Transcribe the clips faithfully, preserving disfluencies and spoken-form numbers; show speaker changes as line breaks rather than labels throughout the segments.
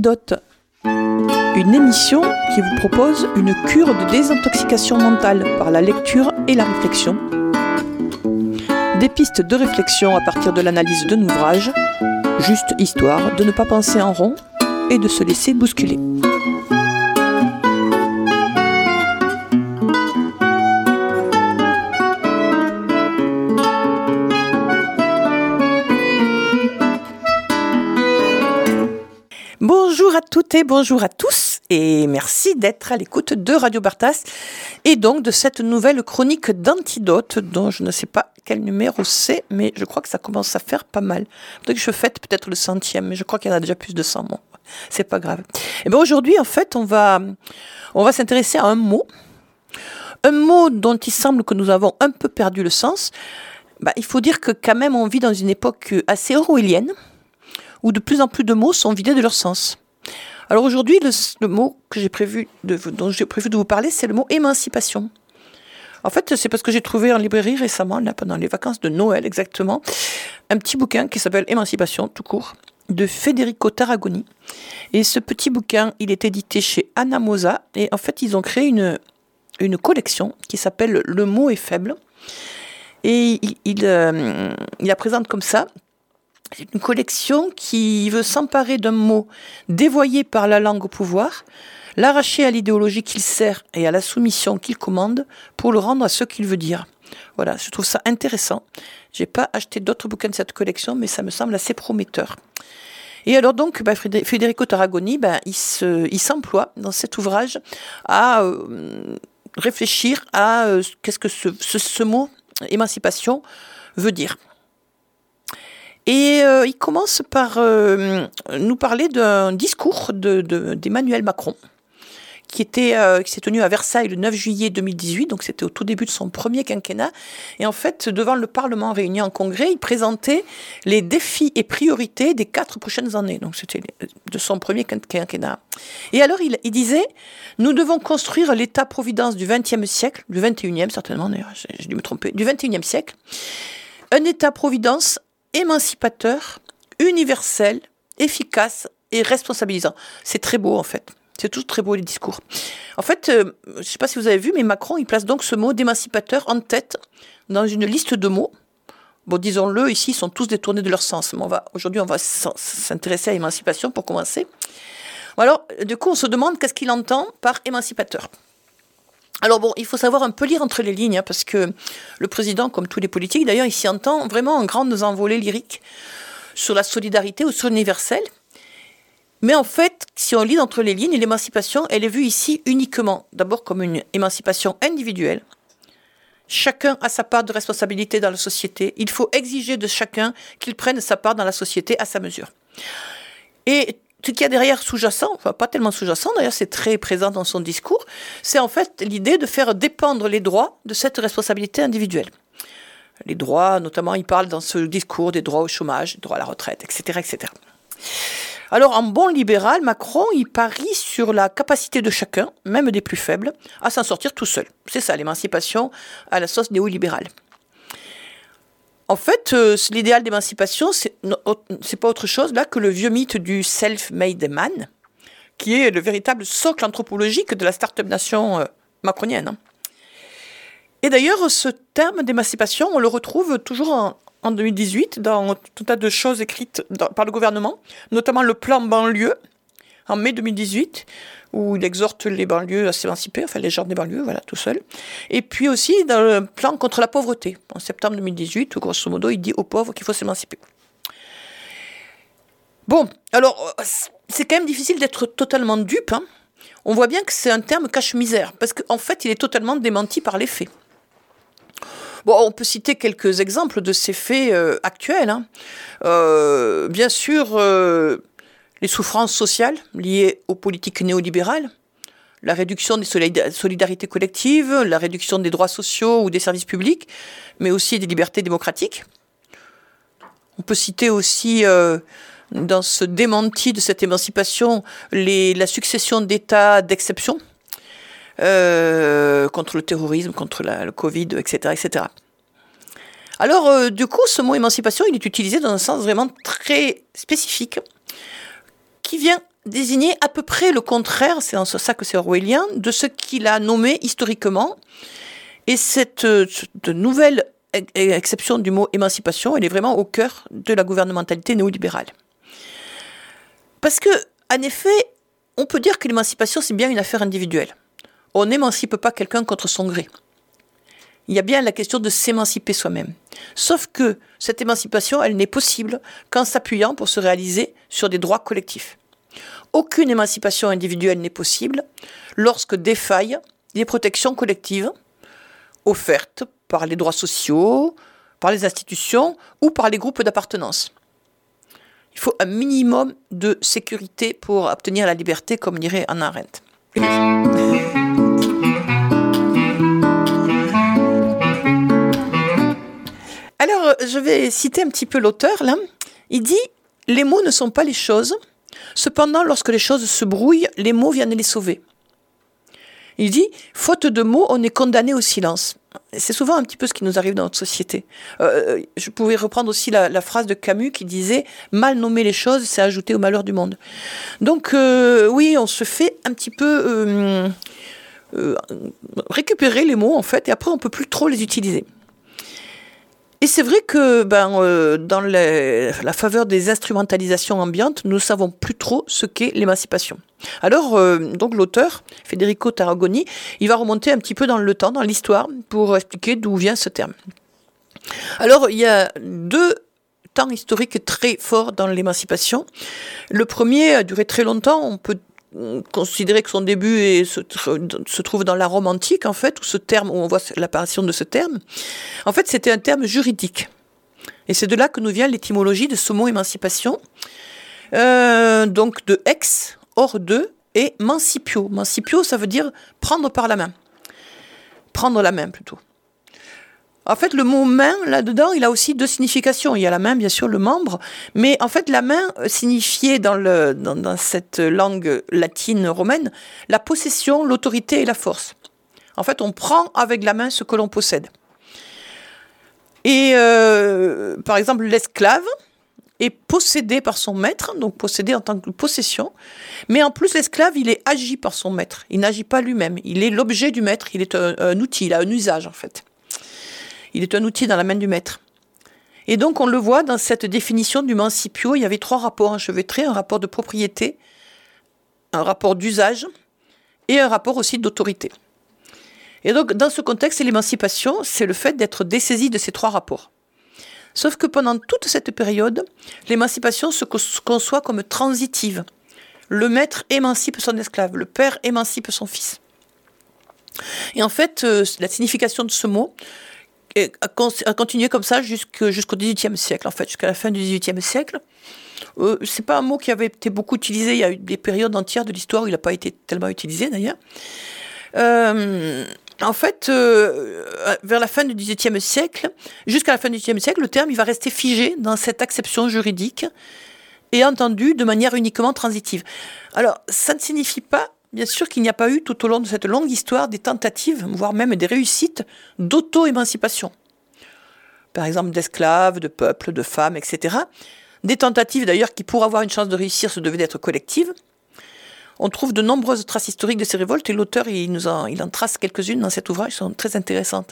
Antidote, une émission qui vous propose une cure de désintoxication mentale par la lecture et la réflexion. Des pistes de réflexion à partir de l'analyse d'un ouvrage, juste histoire de ne pas penser en rond et de se laisser bousculer. Bonjour à toutes et bonjour à tous et merci d'être à l'écoute de Radio Bartas et donc de cette nouvelle chronique d'Antidote dont je ne sais pas quel numéro c'est, mais je crois que ça commence à faire pas mal. Peut-être que je fête peut-être le centième, mais je crois qu'il y en a déjà plus de cent. Bon, c'est pas grave. Et bien aujourd'hui, en fait, on va, on va s'intéresser à un mot, un mot dont il semble que nous avons un peu perdu le sens. Bah, il faut dire que quand même on vit dans une époque assez orwellienne, où de plus en plus de mots sont vidés de leur sens. Alors aujourd'hui, le, le mot que j'ai prévu de, dont j'ai prévu de vous parler, c'est le mot émancipation. En fait, c'est parce que j'ai trouvé en librairie récemment, là, pendant les vacances de Noël exactement, un petit bouquin qui s'appelle Émancipation, tout court, de Federico Tarragoni. Et ce petit bouquin, il est édité chez Anamosa. Et en fait, ils ont créé une, une collection qui s'appelle Le mot est faible. Et il, il, euh, il la présente comme ça. C'est une collection qui veut s'emparer d'un mot dévoyé par la langue au pouvoir, l'arracher à l'idéologie qu'il sert et à la soumission qu'il commande pour le rendre à ce qu'il veut dire. Voilà, je trouve ça intéressant. Je n'ai pas acheté d'autres bouquins de cette collection, mais ça me semble assez prometteur. Et alors donc, bah, Federico Tarragoni, bah, il, se, il s'emploie dans cet ouvrage à euh, réfléchir à euh, qu'est-ce que ce, ce, ce mot émancipation veut dire. Et euh, il commence par euh, nous parler d'un discours de, de, d'Emmanuel Macron, qui, était, euh, qui s'est tenu à Versailles le neuf juillet deux mille dix-huit, donc c'était au tout début de son premier quinquennat. Et en fait, devant le Parlement réuni en congrès, il présentait les défis et priorités des quatre prochaines années. Donc c'était de son premier quinquennat. Et alors, il, il disait, nous devons construire l'État-providence du vingtième siècle, du vingt et unième certainement d'ailleurs, j'ai, j'ai dû me tromper, du vingt et unième siècle, un État-providence émancipateur, universel, efficace et responsabilisant. C'est très beau en fait. C'est tout très beau les discours. En fait, euh, je ne sais pas si vous avez vu, mais Macron, il place donc ce mot d'émancipateur en tête dans une liste de mots. Bon, disons-le, ici, ils sont tous détournés de leur sens. Mais on va, aujourd'hui, on va s'intéresser à l'émancipation pour commencer. Alors, du coup, on se demande qu'est-ce qu'il entend par émancipateur. Alors bon, il faut savoir un peu lire entre les lignes, hein, parce que le président, comme tous les politiques, d'ailleurs, il s'y entend vraiment en grandes envolées lyriques sur la solidarité ou sur l'universel. Mais en fait, si on lit entre les lignes, l'émancipation, elle est vue ici uniquement, d'abord comme une émancipation individuelle. Chacun a sa part de responsabilité dans la société. Il faut exiger de chacun qu'il prenne sa part dans la société à sa mesure. Et ce qu'il y a derrière sous-jacent, enfin pas tellement sous-jacent, d'ailleurs c'est très présent dans son discours, c'est en fait l'idée de faire dépendre les droits de cette responsabilité individuelle. Les droits, notamment, il parle dans ce discours des droits au chômage, des droits à la retraite, et cetera, et cetera. Alors en bon libéral, Macron, il parie sur la capacité de chacun, même des plus faibles, à s'en sortir tout seul. C'est ça, l'émancipation à la sauce néolibérale. En fait, euh, l'idéal d'émancipation, c'est, c'est pas autre chose là que le vieux mythe du self-made man, qui est le véritable socle anthropologique de la start-up nation euh, macronienne. Hein. Et d'ailleurs, ce terme d'émancipation, on le retrouve toujours en, en deux mille dix-huit dans tout un tas de choses écrites dans, par le gouvernement, notamment le plan banlieue, en mai deux mille dix-huit, où il exhorte les banlieues à s'émanciper, enfin les gens des banlieues, voilà, tout seul. Et puis aussi dans le plan contre la pauvreté, en septembre deux mille dix-huit, où grosso modo, il dit aux pauvres qu'il faut s'émanciper. Bon, alors, c'est quand même difficile d'être totalement dupe. Hein. On voit bien que c'est un terme cache-misère, parce qu'en fait, il est totalement démenti par les faits. Bon, on peut citer quelques exemples de ces faits euh, actuels. Hein. Euh, bien sûr... Euh, Les souffrances sociales liées aux politiques néolibérales, la réduction des solidarités collectives, la réduction des droits sociaux ou des services publics, mais aussi des libertés démocratiques. On peut citer aussi, euh, dans ce démenti de cette émancipation, les, la succession d'états d'exception euh, contre le terrorisme, contre la, le Covid, et cetera, et cetera. Alors, euh, du coup, ce mot émancipation, il est utilisé dans un sens vraiment très spécifique, qui vient désigner à peu près le contraire, c'est en ça que c'est orwellien, de ce qu'il a nommé historiquement. Et cette, cette nouvelle exception du mot émancipation, elle est vraiment au cœur de la gouvernementalité néolibérale. Parce que, en effet, on peut dire que l'émancipation, c'est bien une affaire individuelle. On n'émancipe pas quelqu'un contre son gré. Il y a bien la question de s'émanciper soi-même. Sauf que cette émancipation, elle n'est possible qu'en s'appuyant pour se réaliser sur des droits collectifs. Aucune émancipation individuelle n'est possible lorsque défaillent les protections collectives offertes par les droits sociaux, par les institutions ou par les groupes d'appartenance. Il faut un minimum de sécurité pour obtenir la liberté, comme dirait Hannah Arendt. Alors, je vais citer un petit peu l'auteur, là. Il dit « Les mots ne sont pas les choses. Cependant, lorsque les choses se brouillent, les mots viennent les sauver. » Il dit « Faute de mots, on est condamné au silence. » C'est souvent un petit peu ce qui nous arrive dans notre société. Euh, je pouvais reprendre aussi la, la phrase de Camus qui disait « Mal nommer les choses, c'est ajouter au malheur du monde. » Donc, euh, oui, on se fait un petit peu euh, euh, récupérer les mots, en fait, et après, on ne peut plus trop les utiliser. Et c'est vrai que ben, euh, dans les, la faveur des instrumentalisations ambiantes, nous ne savons plus trop ce qu'est l'émancipation. Alors, euh, donc l'auteur, Federico Tarragoni, il va remonter un petit peu dans le temps, dans l'histoire, pour expliquer d'où vient ce terme. Alors, il y a deux temps historiques très forts dans l'émancipation. Le premier a duré très longtemps, on peut considérer que son début est, se, se trouve dans la Rome antique, en fait, où ce terme, où on voit l'apparition de ce terme. En fait, c'était un terme juridique. Et c'est de là que nous vient l'étymologie de ce mot émancipation. Euh, donc de ex, hors de, et mancipio. Mancipio, ça veut dire prendre par la main. Prendre la main, plutôt. En fait, le mot main, là-dedans, il a aussi deux significations. Il y a la main, bien sûr, le membre, mais en fait, la main signifiait dans, le, dans, dans cette langue latine romaine la possession, l'autorité et la force. En fait, on prend avec la main ce que l'on possède. Et euh, par exemple, l'esclave est possédé par son maître, donc possédé en tant que possession, mais en plus, l'esclave, il est agi par son maître. Il n'agit pas lui-même. Il est l'objet du maître, il est un, un outil, il a un usage, en fait. Il est un outil dans la main du maître. Et donc, on le voit dans cette définition du mancipio, il y avait trois rapports enchevêtrés, un rapport de propriété, un rapport d'usage et un rapport aussi d'autorité. Et donc, dans ce contexte, l'émancipation, c'est le fait d'être dessaisi de ces trois rapports. Sauf que pendant toute cette période, l'émancipation se conçoit comme transitive. Le maître émancipe son esclave, le père émancipe son fils. Et en fait, la signification de ce mot a continué comme ça jusqu'au dix-huitième siècle, en fait, jusqu'à la fin du dix-huitième siècle. Euh, c'est pas un mot qui avait été beaucoup utilisé. Il y a eu des périodes entières de l'histoire où il n'a pas été tellement utilisé, d'ailleurs. Euh, en fait, euh, vers la fin du dix-huitième siècle, jusqu'à la fin du dix-huitième siècle, le terme il va rester figé dans cette acception juridique et entendu de manière uniquement transitive. Alors, ça ne signifie pas, bien sûr, qu'il n'y a pas eu tout au long de cette longue histoire des tentatives, voire même des réussites d'auto-émancipation. Par exemple, d'esclaves, de peuples, de femmes, et cetera. Des tentatives d'ailleurs qui, pour avoir une chance de réussir, se devaient d'être collectives. On trouve de nombreuses traces historiques de ces révoltes et l'auteur il, nous en, il en trace quelques-unes dans cet ouvrage, qui sont très intéressantes.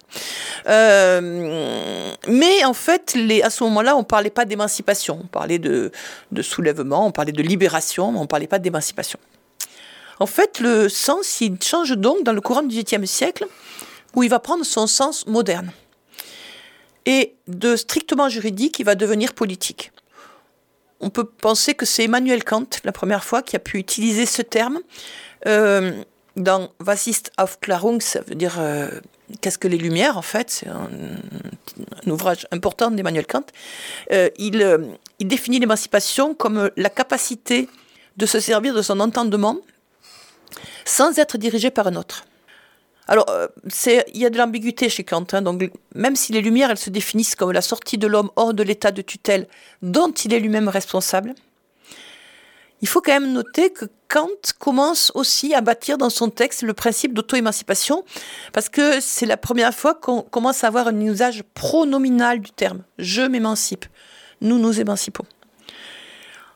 Euh, mais en fait, les, à ce moment-là, on ne parlait pas d'émancipation. On parlait de, de soulèvement, on parlait de libération, mais on ne parlait pas d'émancipation. En fait, le sens, il change donc dans le courant du dix-huitième siècle, où il va prendre son sens moderne. Et de strictement juridique, il va devenir politique. On peut penser que c'est Emmanuel Kant, la première fois, qui a pu utiliser ce terme. Euh, dans Was ist Aufklärung, ça veut dire euh, qu'est-ce que les Lumières, en fait. C'est un, un ouvrage important d'Emmanuel Kant. Euh, il, euh, il définit l'émancipation comme la capacité de se servir de son entendement sans être dirigé par un autre. Alors, euh, c'est, il y a de l'ambiguïté chez Kant, hein, donc même si les Lumières, elles se définissent comme la sortie de l'homme hors de l'état de tutelle dont il est lui-même responsable, il faut quand même noter que Kant commence aussi à bâtir dans son texte le principe d'auto-émancipation, parce que c'est la première fois qu'on commence à avoir un usage pronominal du terme. Je m'émancipe, nous nous émancipons.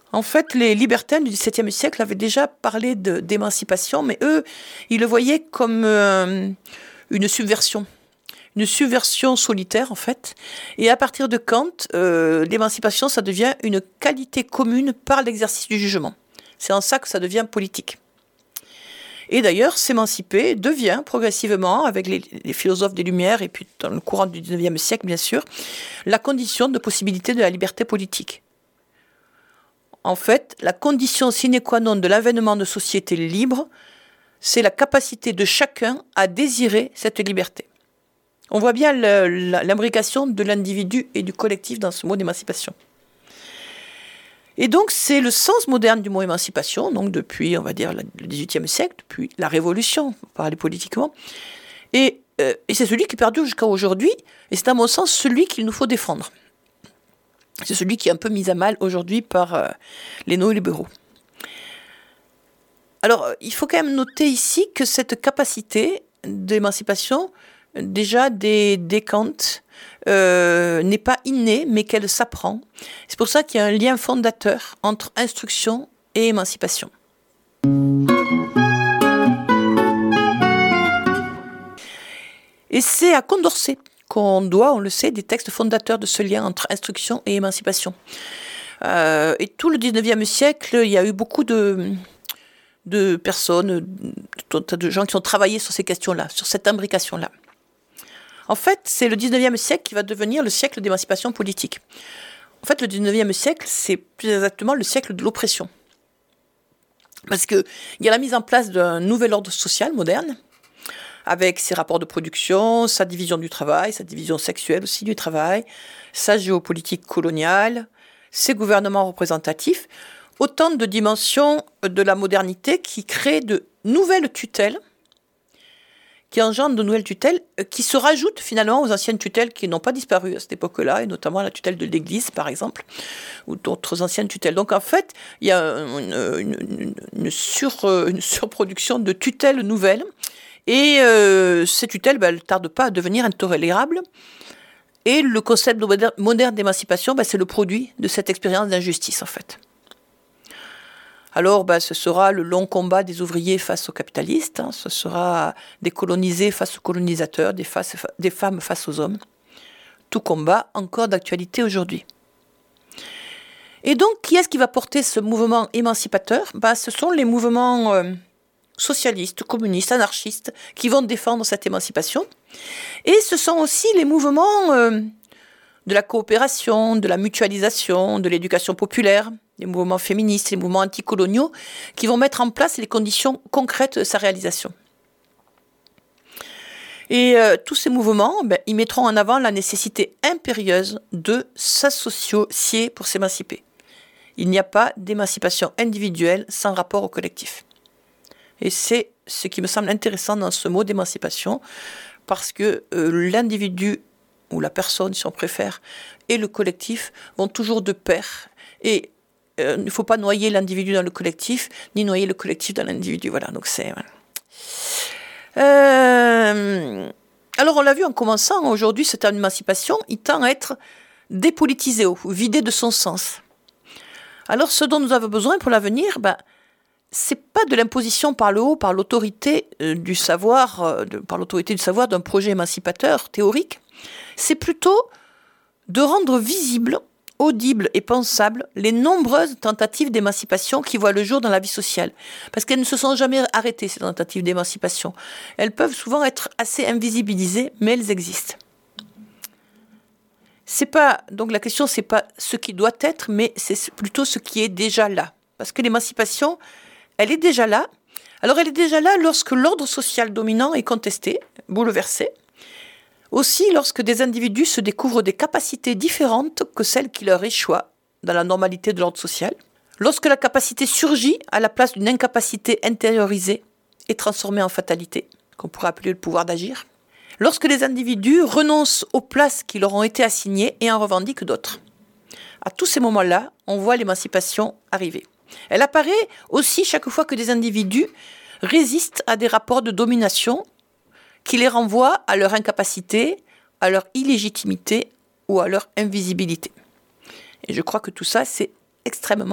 En fait, les libertins du dix-septième siècle avaient déjà parlé de, d'émancipation, mais eux, ils le voyaient comme euh, une subversion. Une subversion solitaire, en fait. Et à partir de Kant, euh, l'émancipation, ça devient une qualité commune par l'exercice du jugement. C'est en ça que ça devient politique. Et d'ailleurs, s'émanciper devient progressivement, avec les, les philosophes des Lumières, et puis dans le courant du dix-neuvième siècle, bien sûr, la condition de possibilité de la liberté politique. En fait, la condition sine qua non de l'avènement de sociétés libres, c'est la capacité de chacun à désirer cette liberté. On voit bien le, la, l'imbrication de l'individu et du collectif dans ce mot d'émancipation. Et donc, c'est le sens moderne du mot émancipation, donc depuis, on va dire, le dix-huitième siècle, depuis la Révolution, pour parler politiquement. Et, euh, et c'est celui qui perdure jusqu'à aujourd'hui, et c'est à mon sens celui qu'il nous faut défendre. C'est celui qui est un peu mis à mal aujourd'hui par euh, les néolibéraux. Alors, il faut quand même noter ici que cette capacité d'émancipation, déjà dès, dès Kant, euh, n'est pas innée, mais qu'elle s'apprend. C'est pour ça qu'il y a un lien fondateur entre instruction et émancipation. Et c'est à Condorcet qu'on doit, on le sait, des textes fondateurs de ce lien entre instruction et émancipation. Euh, et tout le dix-neuvième siècle, il y a eu beaucoup de, de personnes, de, de gens qui ont travaillé sur ces questions-là, sur cette imbrication-là. En fait, c'est le dix-neuvième siècle qui va devenir le siècle d'émancipation politique. En fait, le dix-neuvième siècle, c'est plus exactement le siècle de l'oppression. Parce qu'il y a la mise en place d'un nouvel ordre social moderne, avec ses rapports de production, sa division du travail, sa division sexuelle aussi du travail, sa géopolitique coloniale, ses gouvernements représentatifs, autant de dimensions de la modernité qui créent de nouvelles tutelles, qui engendrent de nouvelles tutelles, qui se rajoutent finalement aux anciennes tutelles qui n'ont pas disparu à cette époque-là, et notamment la tutelle de l'Église, par exemple, ou d'autres anciennes tutelles. Donc en fait, il y a une, une, une, une, sur, une surproduction de tutelles nouvelles, et euh, ces tutelles, ben, elles ne tardent pas à devenir intolérables. Et le concept moderne d'émancipation, ben, c'est le produit de cette expérience d'injustice, en fait. Alors, ben, ce sera le long combat des ouvriers face aux capitalistes, hein, ce sera des colonisés face aux colonisateurs, des, face, des femmes face aux hommes. Tout combat encore d'actualité aujourd'hui. Et donc, qui est-ce qui va porter ce mouvement émancipateur ? Ben, ce sont les mouvements euh, socialistes, communistes, anarchistes, qui vont défendre cette émancipation. Et ce sont aussi les mouvements euh, de la coopération, de la mutualisation, de l'éducation populaire, les mouvements féministes, les mouvements anticoloniaux, qui vont mettre en place les conditions concrètes de sa réalisation. Et euh, tous ces mouvements, ben, ils mettront en avant la nécessité impérieuse de s'associer pour s'émanciper. Il n'y a pas d'émancipation individuelle sans rapport au collectif. Et c'est ce qui me semble intéressant dans ce mot d'émancipation, parce que euh, l'individu, ou la personne si on préfère, et le collectif vont toujours de pair. Et euh, il ne faut pas noyer l'individu dans le collectif, ni noyer le collectif dans l'individu. Voilà, donc c'est... Euh, alors on l'a vu en commençant, aujourd'hui cette émancipation, il tend à être dépolitisée ou vidée de son sens. Alors ce dont nous avons besoin pour l'avenir, ben, c'est pas de l'imposition par le haut, par l'autorité euh, du savoir, euh, de, par l'autorité du savoir d'un projet émancipateur théorique, c'est plutôt de rendre visible, audible et pensable les nombreuses tentatives d'émancipation qui voient le jour dans la vie sociale. Parce qu'elles ne se sont jamais arrêtées, ces tentatives d'émancipation. Elles peuvent souvent être assez invisibilisées, mais elles existent. C'est pas, donc la question, c'est pas ce qui doit être, mais c'est plutôt ce qui est déjà là. Parce que l'émancipation, elle est déjà là. Alors elle est déjà là lorsque l'ordre social dominant est contesté, bouleversé. Aussi lorsque des individus se découvrent des capacités différentes que celles qui leur échouent dans la normalité de l'ordre social. Lorsque la capacité surgit à la place d'une incapacité intériorisée et transformée en fatalité, qu'on pourrait appeler le pouvoir d'agir. Lorsque les individus renoncent aux places qui leur ont été assignées et en revendiquent d'autres. À tous ces moments-là, on voit l'émancipation arriver. Elle apparaît aussi chaque fois que des individus résistent à des rapports de domination qui les renvoient à leur incapacité, à leur illégitimité ou à leur invisibilité. Et je crois que tout ça, c'est extrêmement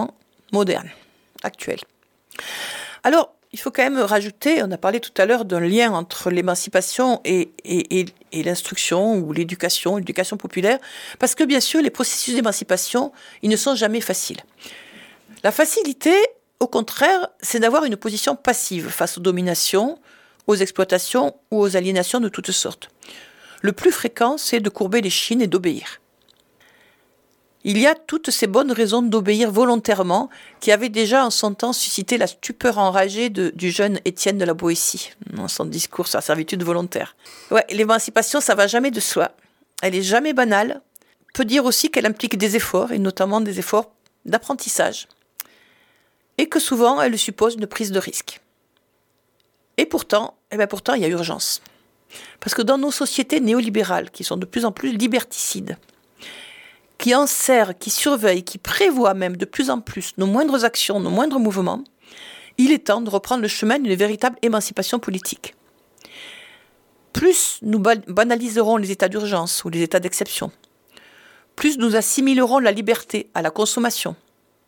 moderne, actuelle. Alors, il faut quand même rajouter, on a parlé tout à l'heure d'un lien entre l'émancipation et, et, et, et l'instruction ou l'éducation, l'éducation populaire, parce que bien sûr, les processus d'émancipation, ils ne sont jamais faciles. La facilité, au contraire, c'est d'avoir une position passive face aux dominations, aux exploitations ou aux aliénations de toutes sortes. Le plus fréquent, c'est de courber les chines et d'obéir. Il y a toutes ces bonnes raisons d'obéir volontairement qui avaient déjà en son temps suscité la stupeur enragée de, du jeune Étienne de la Boétie, dans son discours sur la servitude volontaire. Ouais, l'émancipation, ça va jamais de soi. Elle est jamais banale. On peut dire aussi qu'elle implique des efforts, et notamment des efforts d'apprentissage. Et que souvent, elle suppose une prise de risque. Et pourtant, eh bien pourtant, il y a urgence. Parce que dans nos sociétés néolibérales, qui sont de plus en plus liberticides, qui enserrent, qui surveillent, qui prévoient même de plus en plus nos moindres actions, nos moindres mouvements, il est temps de reprendre le chemin d'une véritable émancipation politique. Plus nous banaliserons les états d'urgence ou les états d'exception, plus nous assimilerons la liberté à la consommation,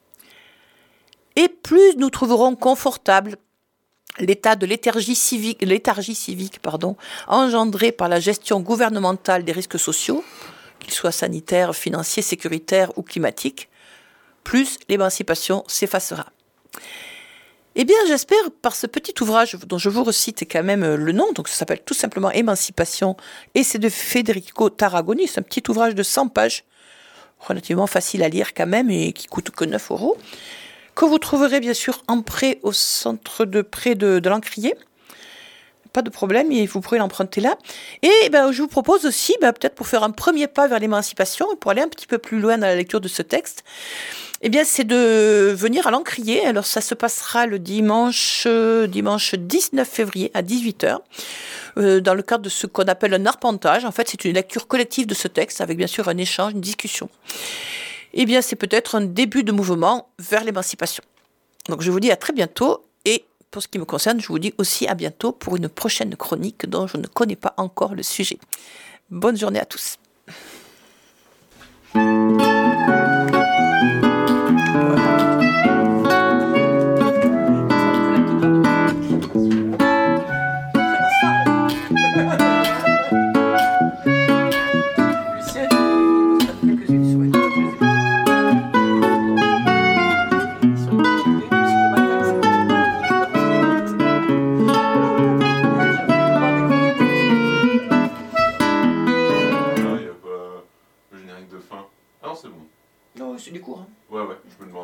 et plus nous trouverons confortable l'état de léthargie civique, léthargie civique pardon, engendré par la gestion gouvernementale des risques sociaux, qu'ils soient sanitaires, financiers, sécuritaires ou climatiques, plus l'émancipation s'effacera. Eh bien, j'espère, par ce petit ouvrage dont je vous recite quand même le nom, donc ça s'appelle tout simplement Émancipation, et c'est de Federico Tarragoni, c'est un petit ouvrage de cent pages, relativement facile à lire quand même, et qui coûte que neuf euros, que vous trouverez bien sûr en prêt au centre de prêt de, de l'Encrier. Pas de problème, et vous pourrez l'emprunter là. Et ben, je vous propose aussi, ben, peut-être pour faire un premier pas vers l'émancipation, et pour aller un petit peu plus loin dans la lecture de ce texte, eh bien, c'est de venir à l'Encrier. Alors ça se passera le dimanche, euh, dimanche dix-neuf février à dix-huit heures, euh, dans le cadre de ce qu'on appelle un arpentage. En fait, c'est une lecture collective de ce texte, avec bien sûr un échange, une discussion. Eh bien, c'est peut-être un début de mouvement vers l'émancipation. Donc je vous dis à très bientôt, et pour ce qui me concerne, je vous dis aussi à bientôt pour une prochaine chronique dont je ne connais pas encore le sujet. Bonne journée à tous.
De fin. Ah non, c'est bon.
Non, c'est du cours. Hein.
Ouais, ouais, je me demande.